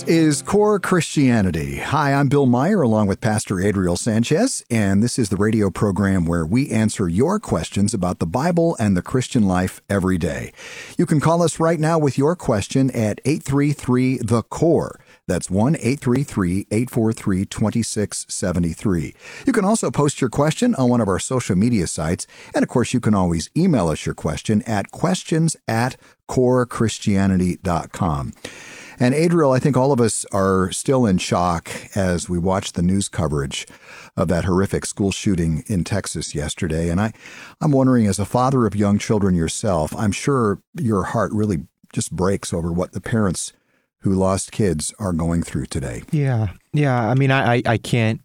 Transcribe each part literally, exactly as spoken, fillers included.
is Core Christianity. Hi, I'm Bill Meyer along with Pastor Adriel Sanchez, and this is the radio program where we answer your questions about the Bible and the Christian life every day. You can call us right now with your question at eight three three, the C O R E. That's one eight three three, eight four three, two six seven three. You can also post your question on one of our social media sites, and of course you can always email us your question at questions at core christianity dot com. And Adriel, I think all of us are still in shock as we watch the news coverage of that horrific school shooting in Texas yesterday. And I, I'm wondering, as a father of young children yourself, I'm sure your heart really just breaks over what the parents who lost kids are going through today. Yeah. Yeah. I mean, I, I can't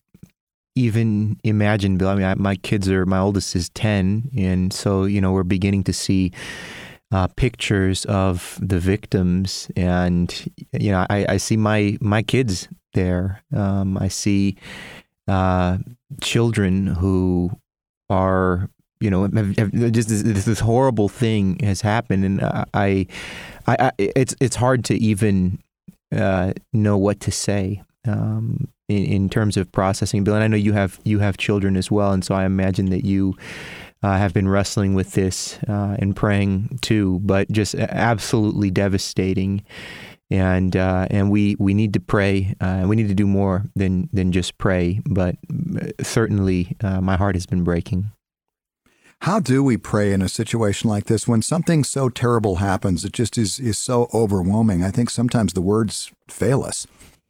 even imagine, Bill. I mean, I, my kids are, my oldest is ten. And so, you know, we're beginning to see Uh, pictures of the victims, and you know, I, I see my my kids there. Um, I see uh, children who are, you know, have, have just this, this horrible thing has happened, and I, I, I it's it's hard to even uh, know what to say um, in, in terms of processing. Bill, and I know you have you have children as well, and so I imagine that you Uh, have been wrestling with this uh, and praying too, but just absolutely devastating. And uh, and we, we need to pray. Uh, we need to do more than than just pray. But certainly, uh, my heart has been breaking. How do we pray in a situation like this when something so terrible happens? It just is is so overwhelming. I think sometimes the words fail us.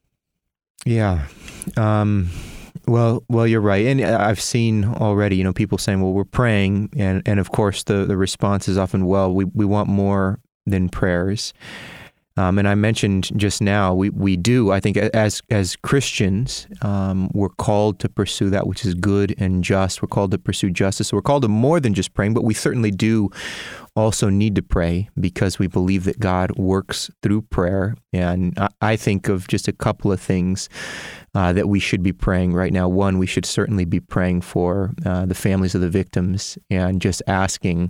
Yeah. Um, Well, well, you're right. And I've seen already, you know, people saying, well, we're praying. And, and of course, the, the response is often, well, we, we want more than prayers. Um, and I mentioned just now, we, we do, I think, as as Christians, um, we're called to pursue that which is good and just. We're called to pursue justice. So we're called to more than just praying, but we certainly do also need to pray because we believe that God works through prayer. And I, I think of just a couple of things uh, that we should be praying right now. One, we should certainly be praying for uh, the families of the victims and just asking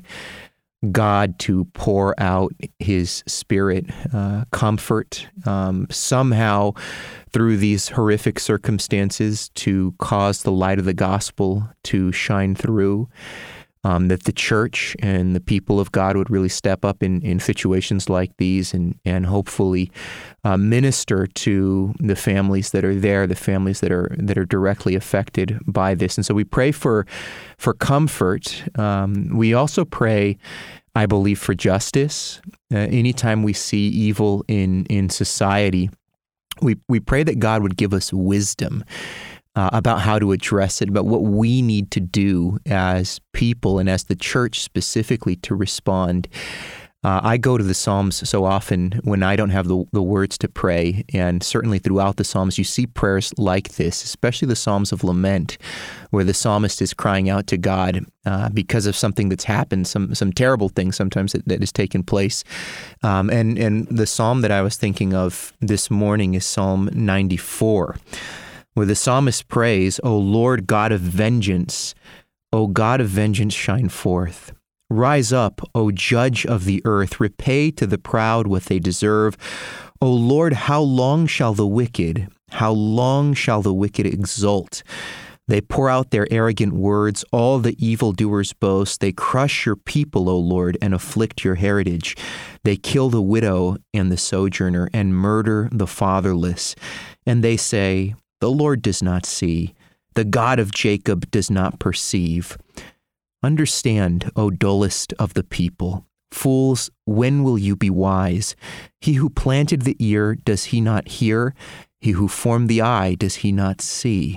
God to pour out His Spirit, uh, comfort, um, somehow through these horrific circumstances to cause the light of the gospel to shine through, um, that the church and the people of God would really step up in, in situations like these and, and hopefully uh, minister to the families that are there, the families that are that are directly affected by this. And so we pray for, for comfort. Um, we also pray, I believe, for justice. Uh, anytime we see evil in, in society, we, we pray that God would give us wisdom uh, about how to address it, about what we need to do as people and as the church specifically to respond. Uh, I go to the Psalms so often when I don't have the, the words to pray, and certainly throughout the Psalms, you see prayers like this, especially the Psalms of Lament, where the psalmist is crying out to God uh, because of something that's happened, some some terrible things sometimes that, that has taken place. Um, and, and the psalm that I was thinking of this morning is Psalm ninety-four, where the psalmist prays, "O Lord God of vengeance, O God of vengeance, shine forth. Rise up, O judge of the earth, repay to the proud what they deserve. O Lord, how long shall the wicked, how long shall the wicked exult? They pour out their arrogant words, all the evildoers boast. They crush your people, O Lord, and afflict your heritage. They kill the widow and the sojourner and murder the fatherless. And they say, the Lord does not see. The God of Jacob does not perceive. Understand, O dullest of the people. Fools, when will you be wise? He who planted the ear, does he not hear? He who formed the eye, does he not see?"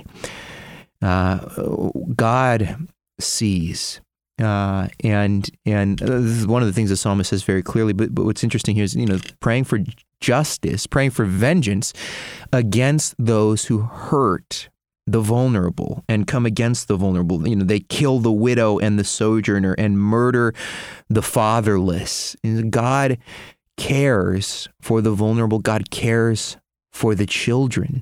Uh, God sees. Uh, and and this is one of the things the psalmist says very clearly, but, but what's interesting here is, you know, praying for justice, praying for vengeance against those who hurt the vulnerable and come against the vulnerable. You know, they kill the widow and the sojourner and murder the fatherless. And God cares for the vulnerable. God cares for the children.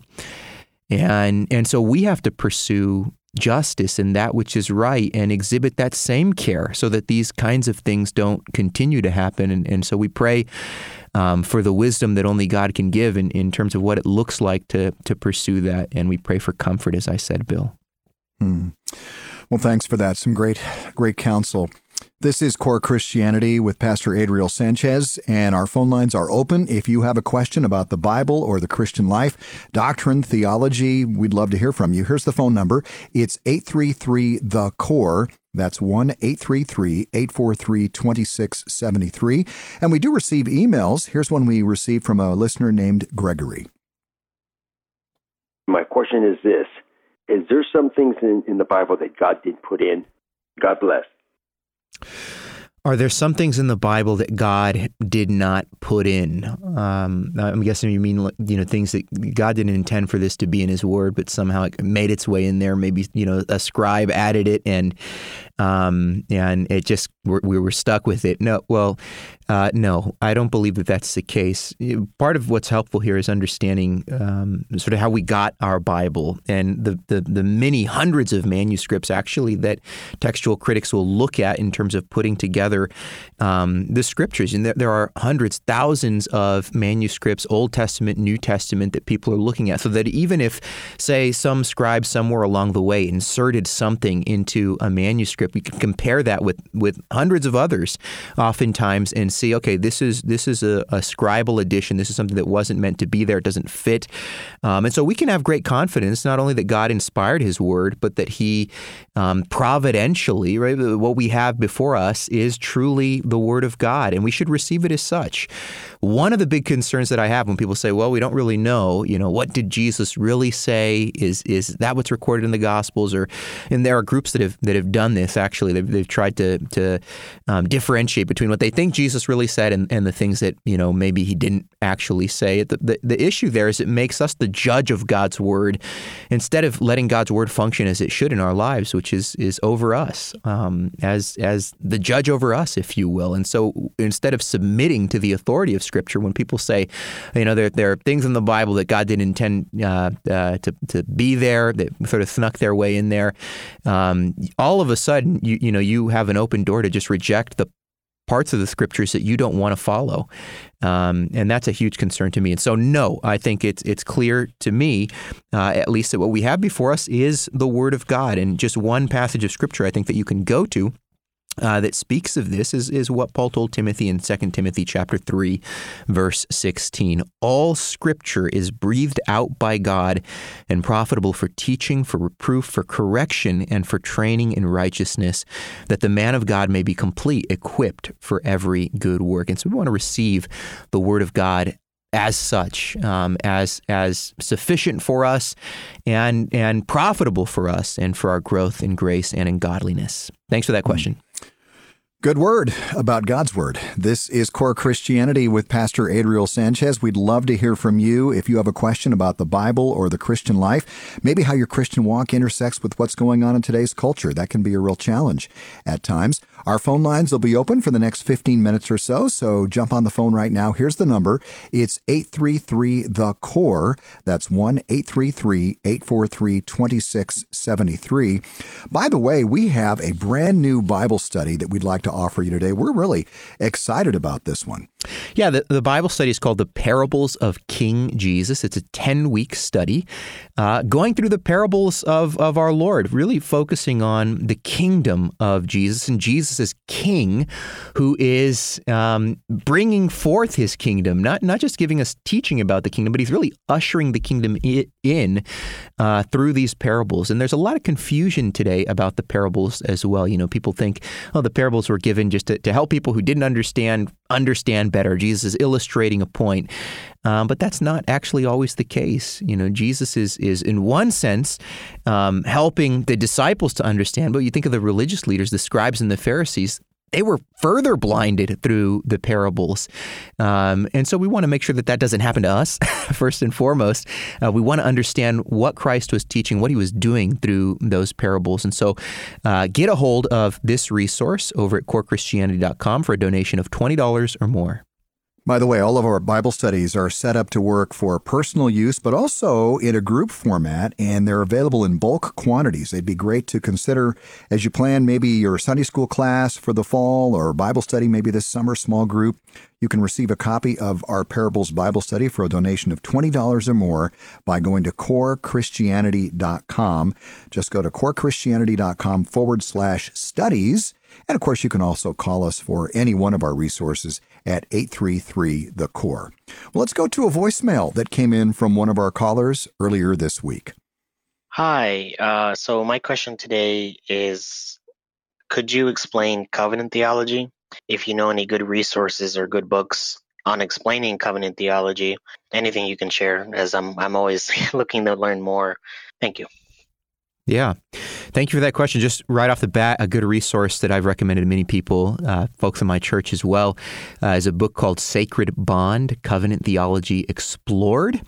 And and so we have to pursue justice and that which is right and exhibit that same care so that these kinds of things don't continue to happen. And, and so we pray um, for the wisdom that only God can give in, in terms of what it looks like to to pursue that. And we pray for comfort, as I said, Bill. Hmm. Well, thanks for that. Some great, great counsel. This is Core Christianity with Pastor Adriel Sanchez, and our phone lines are open. If you have a question about the Bible or the Christian life, doctrine, theology, we'd love to hear from you. Here's the phone number. It's eight three three, the C O R E. That's one eight three three, eight four three, two six seven three. And we do receive emails. Here's one we received from a listener named Gregory. My question is this. Is there some things in, in the Bible that God did put in? God bless. Are there some things in the Bible that God did not put in? Um, I'm guessing you mean, you know, things that God didn't intend for this to be in His Word, but somehow it made its way in there. Maybe, you know, a scribe added it, and um, and it just we were stuck with it. No, well, uh, no, I don't believe that that's the case. Part of what's helpful here is understanding um, sort of how we got our Bible and the, the the many hundreds of manuscripts actually that textual critics will look at in terms of putting together Um, the scriptures. And there, there are hundreds, thousands of manuscripts, Old Testament, New Testament, that people are looking at. So that even if, say, some scribe somewhere along the way inserted something into a manuscript, we can compare that with, with hundreds of others oftentimes and see, okay, this is this is a, a scribal addition. This is something that wasn't meant to be there. It doesn't fit. Um, and so we can have great confidence, not only that God inspired His Word, but that He um, providentially, right, what we have before us is truly the Word of God, and we should receive it as such. One of the big concerns that I have when people say, well, we don't really know, you know, what did Jesus really say? Is is that what's recorded in the Gospels? Or, and there are groups that have that have done this, actually. They've, they've tried to, to um, differentiate between what they think Jesus really said and, and the things that, you know, maybe He didn't actually say. The, the, the issue there is it makes us the judge of God's Word instead of letting God's Word function as it should in our lives, which is is over us, um, as as the judge over us, if you will. And so instead of submitting to the authority of Scripture, when people say, you know, there, there are things in the Bible that God didn't intend uh, uh, to, to be there, that sort of snuck their way in there, um, all of a sudden, you, you know, you have an open door to just reject the parts of the Scriptures that you don't want to follow. Um, and that's a huge concern to me. And so, no, I think it's it's clear to me, uh, at least that what we have before us is the Word of God. And just one passage of Scripture I think that you can go to Uh, that speaks of this is, is what Paul told Timothy in Second Timothy chapter three, verse sixteen. All Scripture is breathed out by God and profitable for teaching, for reproof, for correction, and for training in righteousness, that the man of God may be complete, equipped for every good work. And so we want to receive the Word of God as such, um, as as sufficient for us and and profitable for us and for our growth in grace and in godliness. Thanks for that question. Good word about God's Word. This is Core Christianity with Pastor Adriel Sanchez. We'd love to hear from you if you have a question about the Bible or the Christian life, maybe how your Christian walk intersects with what's going on in today's culture. That can be a real challenge at times. Our phone lines will be open for the next fifteen minutes or so, so jump on the phone right now. Here's the number. It's eight three three, the C O R E. That's one eight three three, eight four three, two six seven three. By the way, we have a brand new Bible study that we'd like to offer you today. We're really excited about this one. Yeah, the, the Bible study is called The Parables of King Jesus. It's a ten-week study uh, going through the parables of, of our Lord, really focusing on the kingdom of Jesus and Jesus as King, who is um, bringing forth His kingdom, not, not just giving us teaching about the kingdom, but He's really ushering the kingdom in uh, through these parables. And there's a lot of confusion today about the parables as well. You know, people think, oh, the parables were given just to, to help people who didn't understand understand better. Jesus is illustrating a point. Um, but that's not actually always the case. You know, Jesus is, is in one sense, um, helping the disciples to understand. But you think of the religious leaders, the scribes and the Pharisees, they were further blinded through the parables. Um, and so we want to make sure that that doesn't happen to us, first and foremost. Uh, we want to understand what Christ was teaching, what He was doing through those parables. And so uh, get a hold of this resource over at core christianity dot com for a donation of twenty dollars or more. By the way, all of our Bible studies are set up to work for personal use, but also in a group format, and they're available in bulk quantities. They'd be great to consider as you plan maybe your Sunday school class for the fall or Bible study maybe this summer, small group. You can receive a copy of our Parables Bible Study for a donation of twenty dollars or more by going to core christianity dot com. Just go to core christianity dot com forward slash studies. And of course, you can also call us for any one of our resources at eight three three, the core. Well, let's go to a voicemail that came in from one of our callers earlier this week. Hi. Uh, so my question today is, could you explain covenant theology? If you know any good resources or good books on explaining covenant theology, anything you can share, as I'm I'm always looking to learn more. Thank you. Yeah. Thank you for that question. Just right off the bat, a good resource that I've recommended to many people, uh, folks in my church as well, uh, is a book called Sacred Bond, Covenant Theology Explored.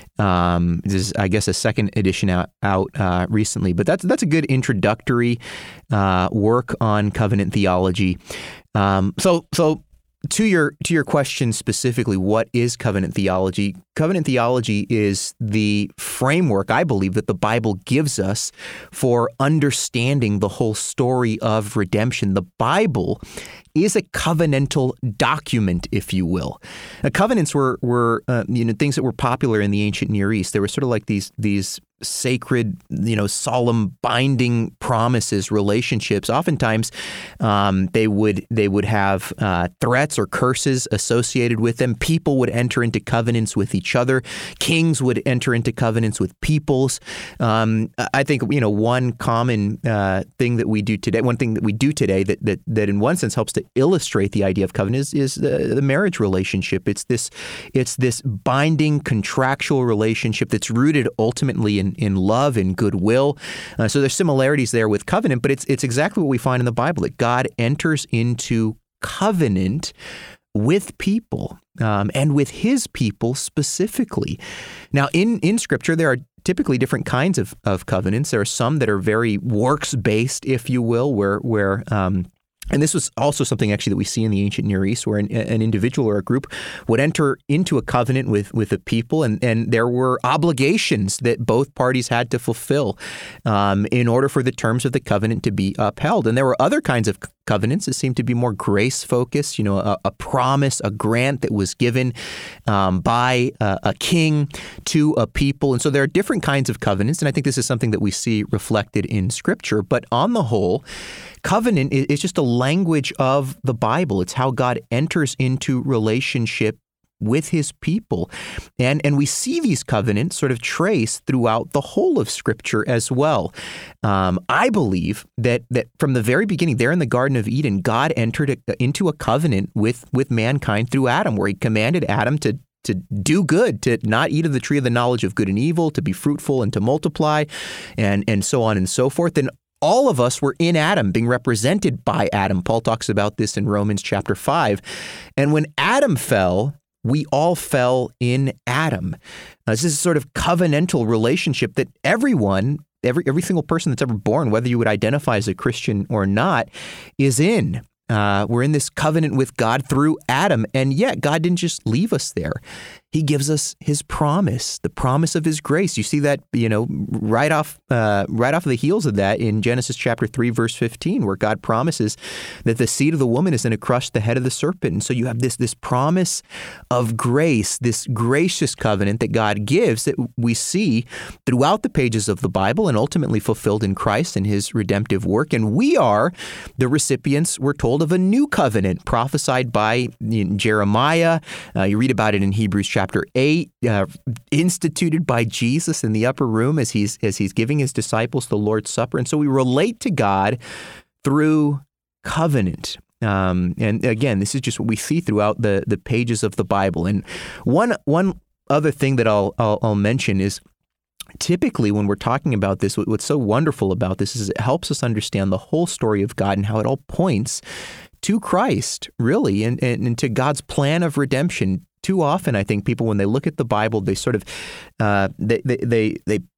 Um, this is, I guess, a second edition out, out uh, recently, but that's that's a good introductory uh, work on covenant theology. Um, so, so to your to your question specifically, what is covenant theology? Covenant theology is the framework, I believe, that the Bible gives us for understanding the whole story of redemption. The Bible is a covenantal document, if you will. Now, covenants were were uh, you know things that were popular in the ancient Near East. They were sort of like these these sacred, you know, solemn, binding promises, relationships. Oftentimes, um, they would they would have uh, threats or curses associated with them. People would enter into covenants with each other. Kings would enter into covenants with peoples. Um, I think you know one common uh, thing that we do today, one thing that we do today that that that in one sense helps to illustrate the idea of covenant is, is the, the marriage relationship. It's this it's this binding contractual relationship that's rooted ultimately in in love and goodwill. Uh, so there's similarities there with covenant, but it's it's exactly what we find in the Bible, that God enters into covenant with people um, and with his people specifically. Now, in, in Scripture, there are typically different kinds of, of covenants. There are some that are very works-based, if you will, where where um, and this was also something actually that we see in the ancient Near East, where an, an individual or a group would enter into a covenant with, with a people, and, and there were obligations that both parties had to fulfill um, in order for the terms of the covenant to be upheld. And there were other kinds of covenants that seemed to be more grace-focused, you know, a, a promise, a grant that was given um, by a, a king to a people. And so there are different kinds of covenants, and I think this is something that we see reflected in Scripture. But on the whole, covenant is just a language of the Bible. It's how God enters into relationship with his people. And and we see these covenants sort of traced throughout the whole of Scripture as well. Um, I believe that that from the very beginning, there in the Garden of Eden, God entered a, into a covenant with, with mankind through Adam, where he commanded Adam to to do good, to not eat of the tree of the knowledge of good and evil, to be fruitful and to multiply, and, and so on and so forth. And all of us were in Adam, being represented by Adam. Paul talks about this in Romans chapter five. And when Adam fell, we all fell in Adam. Uh, this is a sort of covenantal relationship that everyone, every every single person that's ever born, whether you would identify as a Christian or not, is in. Uh, we're in this covenant with God through Adam, and yet God didn't just leave us there. He gives us his promise, the promise of his grace. You see that, you know, right off, uh, right off of the heels of that in Genesis chapter three, verse fifteen, where God promises that the seed of the woman is going to crush the head of the serpent. And so you have this this promise of grace, this gracious covenant that God gives that we see throughout the pages of the Bible and ultimately fulfilled in Christ and his redemptive work. And we are the recipients, we're told, of a new covenant prophesied by Jeremiah. Uh, you read about it in Hebrews chapter eight, uh, instituted by Jesus in the upper room as he's as he's giving his disciples the Lord's Supper. And so we relate to God through covenant. Um, and again, this is just what we see throughout the the pages of the Bible. And one one other thing that I'll I'll, I'll mention is, typically, when we're talking about this, what's so wonderful about this is it helps us understand the whole story of God and how it all points to Christ, really, and, and, and to God's plan of redemption. Too often, I think people, when they look at the Bible, they sort of uh, they, they they they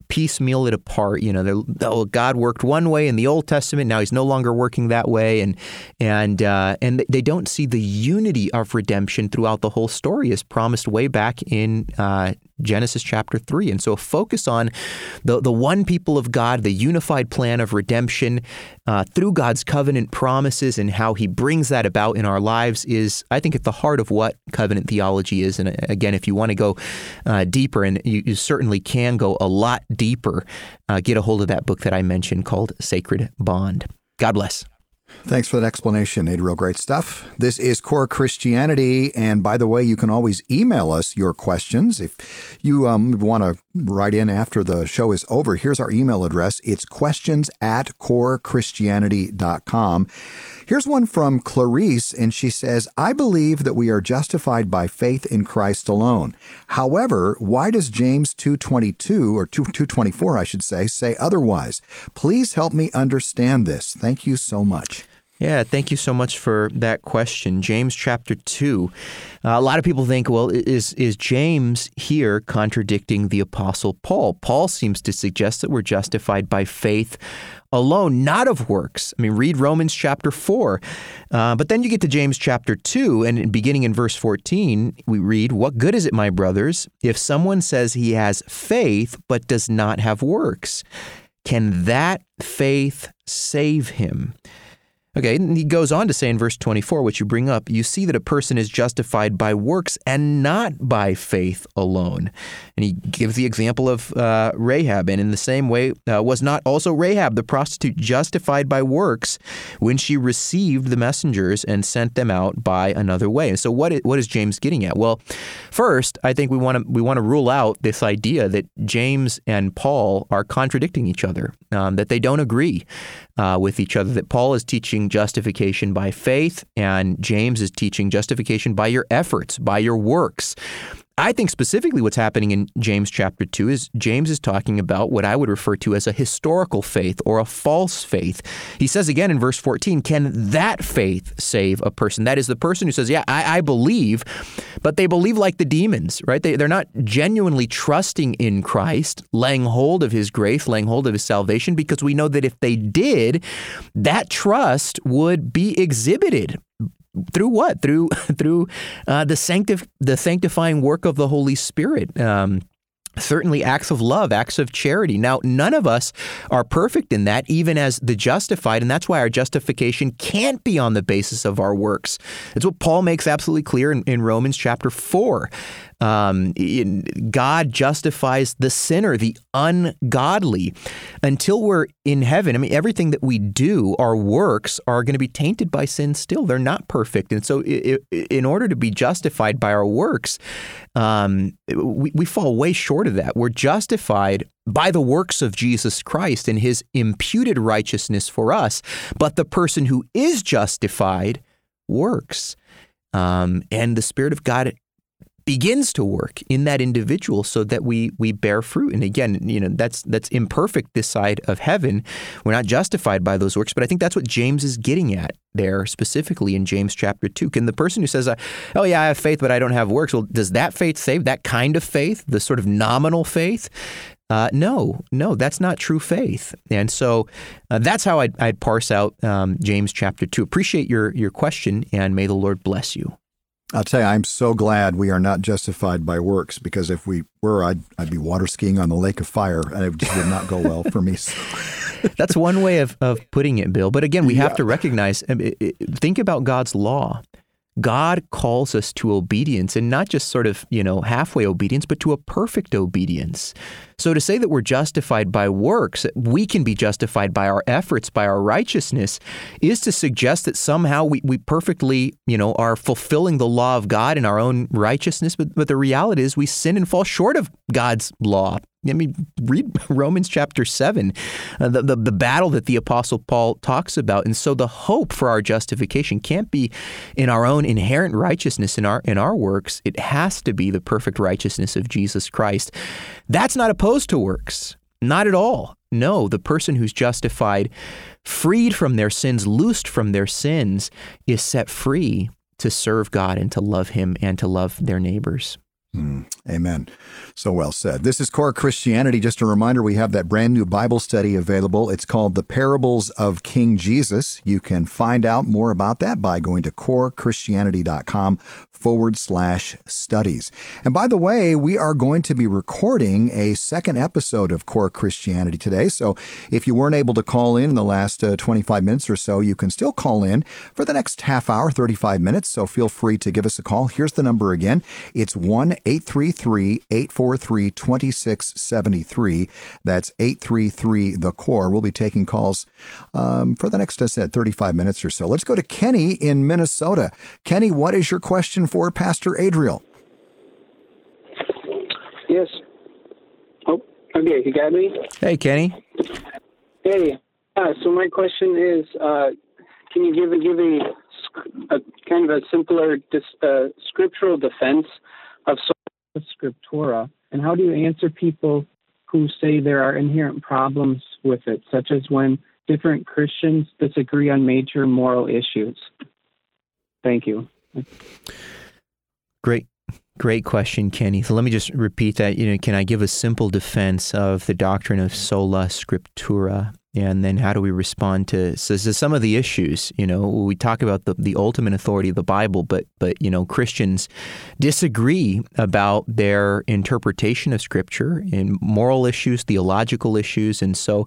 piecemeal it apart. You know, oh, God worked one way in the Old Testament, now he's no longer working that way. And and uh, and they don't see the unity of redemption throughout the whole story as promised way back in uh, Genesis chapter three. And so a focus on the, the one people of God, the unified plan of redemption uh, through God's covenant promises and how he brings that about in our lives is, I think, at the heart of what covenant theology is. And again, if you want to go uh, deeper, and you, you certainly can go a lot deeper, uh, get a hold of that book that I mentioned called Sacred Bond. God bless. Thanks for that explanation, Adriel. Great stuff. This is Core Christianity. And by the way, you can always email us your questions. If you um, want to write in after the show is over, here's our email address. It's questions at core christianity dot com. Here's one from Clarice, and she says, I believe that we are justified by faith in Christ alone. However, why does James two twenty-two, or two twenty-four, I should say, say otherwise? Please help me understand this. Thank you so much. Yeah, thank you so much for that question. James chapter two. Uh, a lot of people think, well, is is James here contradicting the Apostle Paul? Paul seems to suggest that we're justified by faith alone, not of works. I mean, read Romans chapter four. Uh, but then you get to James chapter two, and beginning in verse fourteen, we read, what good is it, my brothers, if someone says he has faith but does not have works? Can that faith save him? Okay, and he goes on to say in verse twenty-four, which you bring up, you see that a person is justified by works and not by faith alone. And he gives the example of uh, Rahab. And in the same way, uh, was not also Rahab, the prostitute, justified by works when she received the messengers and sent them out by another way? And so what is, what is James getting at? Well, first, I think we want to we want to rule out this idea that James and Paul are contradicting each other, um, that they don't agree uh, with each other, that Paul is teaching justification by faith, and James is teaching justification by your efforts, by your works. I think specifically what's happening in James chapter two is James is talking about what I would refer to as a historical faith or a false faith. He says again in verse fourteen, can that faith save a person? That is the person who says, yeah, I, I believe, but they believe like the demons, right? They, they're not genuinely trusting in Christ, laying hold of his grace, laying hold of his salvation, because we know that if they did, that trust would be exhibited. Through what? Through through uh, the sanctif- the sanctifying work of the Holy Spirit. Um, certainly acts of love, acts of charity. Now, none of us are perfect in that, even as the justified, and that's why our justification can't be on the basis of our works. It's what Paul makes absolutely clear in, in Romans chapter four. Um, in, God justifies the sinner, the ungodly, until we're in heaven. I mean, everything that we do, our works, are going to be tainted by sin still. They're not perfect. And so it, it, in order to be justified by our works, um, we, we fall way short of that. We're justified by the works of Jesus Christ and his imputed righteousness for us. But the person who is justified works. Um, and the Spirit of God begins to work in that individual so that we we bear fruit. And again, you know, that's that's imperfect this side of heaven. We're not justified by those works, but I think that's what James is getting at there specifically in James chapter two. Can the person who says, oh yeah, I have faith, but I don't have works, well, does that faith save? That kind of faith, the sort of nominal faith? Uh, no, no, that's not true faith. And so uh, that's how I'd, I'd parse out um, James chapter two. Appreciate your your question, and may the Lord bless you. I'll tell you, I'm so glad we are not justified by works, because if we were, I'd, I'd be water skiing on the lake of fire, and it just would not go well for me. That's one way of, of putting it, Bill. But again, we have yeah. to recognize, think about God's law. God calls us to obedience, and not just sort of, you know, halfway obedience, but to a perfect obedience. So to say that we're justified by works, we can be justified by our efforts, by our righteousness, is to suggest that somehow we, we perfectly, you know, are fulfilling the law of God in our own righteousness. But, but the reality is we sin and fall short of God's law. I mean, read Romans chapter seven, uh, the, the the battle that the Apostle Paul talks about. And so the hope for our justification can't be in our own inherent righteousness in our in our works. It has to be the perfect righteousness of Jesus Christ. That's not opposed to works. Not at all. No, the person who's justified, freed from their sins, loosed from their sins, is set free to serve God and to love him and to love their neighbors. Mm, amen. So well said. This is Core Christianity. Just a reminder, we have that brand new Bible study available. It's called The Parables of King Jesus. You can find out more about that by going to corechristianity.com forward slash studies. And by the way, we are going to be recording a second episode of Core Christianity today. So if you weren't able to call in in the last uh, twenty-five minutes or so, you can still call in for the next half hour, thirty-five minutes. So feel free to give us a call. Here's the number again. It's one eight three three, eight four three, two six seven three. That's eight three three, the core. We'll be taking calls um, for the next, I said, thirty-five minutes or so. Let's go to Kenny in Minnesota. Kenny, what is your question for Pastor Adriel? Yes. Oh, okay. You got me? Hey, Kenny. Hey. Uh, so my question is, uh, can you give a, give a, a kind of a simpler dis, uh, scriptural defense of sola scriptura, and how do you answer people who say there are inherent problems with it, such as when different Christians disagree on major moral issues? Thank you. Great, great question, Kenny. So let me just repeat that. You know, can I give a simple defense of the doctrine of sola scriptura? And then how do we respond to so, so some of the issues? You know, we talk about the, the ultimate authority of the Bible, but, but, you know, Christians disagree about their interpretation of Scripture in moral issues, theological issues. And so,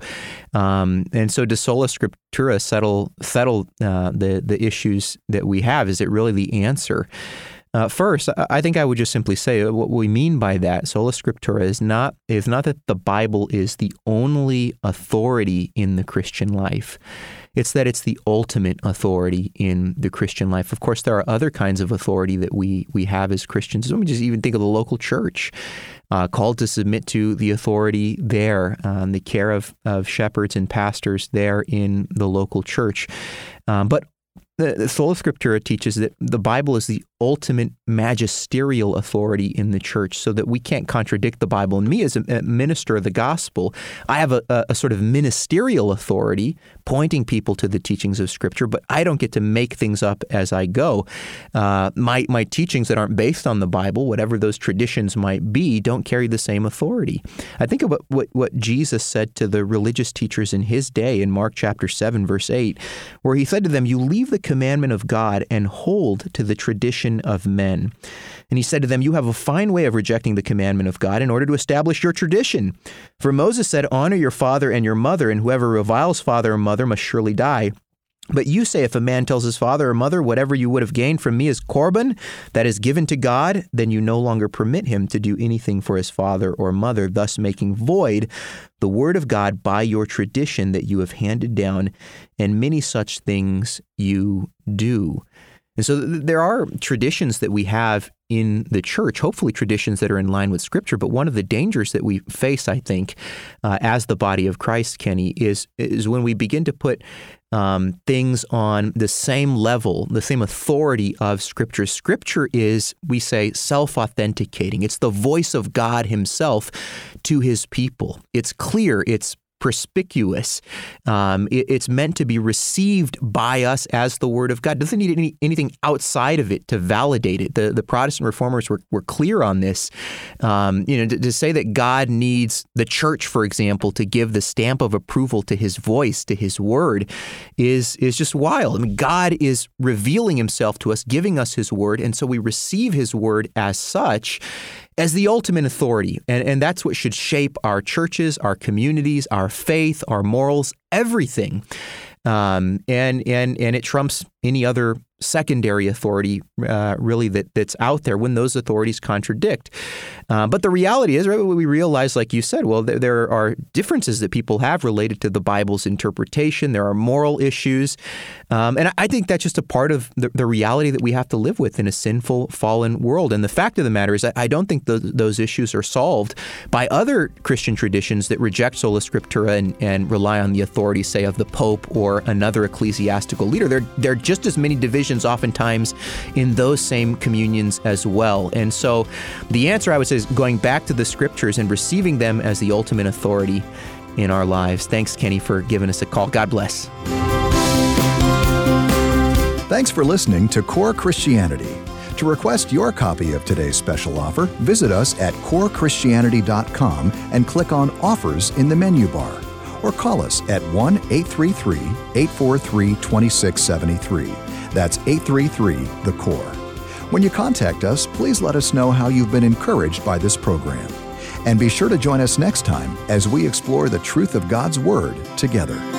um, and so does sola scriptura settle, settle uh, the, the issues that we have? Is it really the answer? Uh, first, I think I would just simply say what we mean by that, sola scriptura, is not is not that the Bible is the only authority in the Christian life. It's that it's the ultimate authority in the Christian life. Of course, there are other kinds of authority that we we have as Christians. Let me just even think of the local church, uh, called to submit to the authority there, um, the care of, of shepherds and pastors there in the local church. Um, but The, the sola scriptura teaches that the Bible is the ultimate magisterial authority in the church, so that we can't contradict the Bible. And me as a, a minister of the gospel, I have a, a, a sort of ministerial authority pointing people to the teachings of Scripture, but I don't get to make things up as I go. Uh, my my teachings that aren't based on the Bible, whatever those traditions might be, don't carry the same authority. I think about what, what Jesus said to the religious teachers in his day in Mark chapter seven, verse eight, where he said to them, "You leave the commandment of God and hold to the tradition of men." And he said to them, "You have a fine way of rejecting the commandment of God in order to establish your tradition. For Moses said, 'Honor your father and your mother, and whoever reviles father or mother must surely die.' But you say, if a man tells his father or mother, 'Whatever you would have gained from me is korban, that is given to God,' then you no longer permit him to do anything for his father or mother, thus making void the word of God by your tradition that you have handed down, and many such things you do." And so th- there are traditions that we have in the church, hopefully traditions that are in line with Scripture. But one of the dangers that we face, I think, uh, as the body of Christ, Kenny, is is when we begin to put um, things on the same level, the same authority of Scripture. Scripture is, we say, self-authenticating. It's the voice of God himself to his people. It's clear. It's perspicuous. Um, it, it's meant to be received by us as the Word of God. It doesn't need any, anything outside of it to validate it. The, the Protestant reformers were, were clear on this. Um, you know, to, to say that God needs the church, for example, to give the stamp of approval to his voice, to his word, is, is just wild. I mean, God is revealing himself to us, giving us his word, and so we receive his word as such, as the ultimate authority. And, and that's what should shape our churches, our communities, our faith, our morals, everything. Um, and and and it trumps any other secondary authority, uh, really, that that's out there when those authorities contradict. Uh, but the reality is, right, we realize, like you said, well, there, there are differences that people have related to the Bible's interpretation. There are moral issues. Um, and I think that's just a part of the, the reality that we have to live with in a sinful, fallen world. And the fact of the matter is, I don't think those, those issues are solved by other Christian traditions that reject sola scriptura and, and rely on the authority, say, of the Pope or another ecclesiastical leader. There, there are just as many divisions oftentimes in those same communions as well. And so the answer, I would say, is going back to the Scriptures and receiving them as the ultimate authority in our lives. Thanks, Kenny, for giving us a call. God bless. Thanks for listening to Core Christianity. To request your copy of today's special offer, visit us at core christianity dot com and click on Offers in the menu bar. Or call us at one eight three three, eight four three, two six seven three. That's eight three three, the core. When you contact us, please let us know how you've been encouraged by this program. And be sure to join us next time as we explore the truth of God's Word together.